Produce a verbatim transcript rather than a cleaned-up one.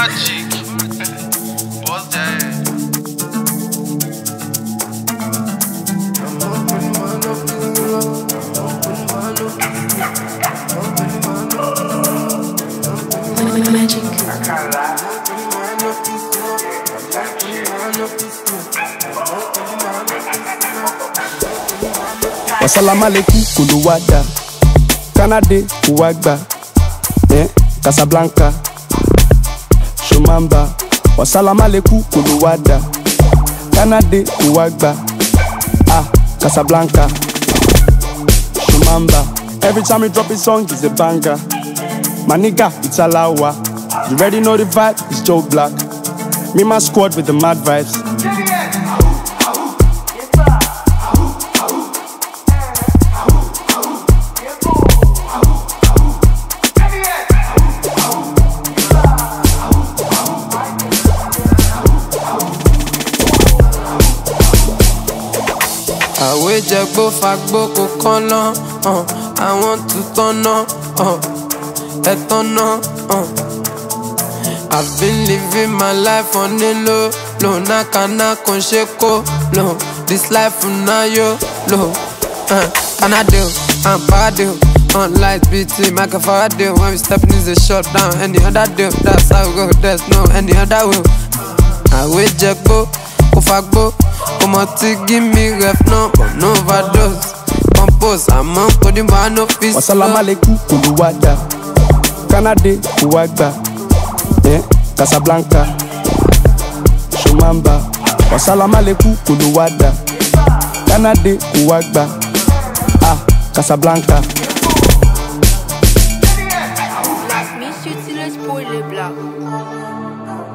Magic. What's that? Magic. Wassalamu alaikum kuluwada Kanade uwagba eh, Casablanca Shumamba Wassalamu alaikum kuluwada Kanade uwagba Ah, Casablanca Shumamba. Every time we drop a song, it's a banger. My nigga, it's Alawa. You already know the vibe, it's Joe Black. Me my squad with the mad vibes. Àwé jẹgbó fagbó kò kọ́nà, I want to tọ́nà, ẹ tọ́nà. I've been living my life on the low, low. Nakana kon sheko, low. This life na yo, low. Can I do? I'm bad deal. On lights, B T, make a fire deal. When we stepping is a shut down. Any other deal, that's how we go. There's no any other will. Àwé jẹgbó kò fagbó. Come on, give me ref no, but no overdose. Compose, I'm on coding, but no peace. Wassalamu alaikum kuluwada Kanade uwagba eh, Casablanca Shumamba. Wassalamu alaikum kuluwada Kanade uwagba Ah, Casablanca. Miss you till it's pour les blancs.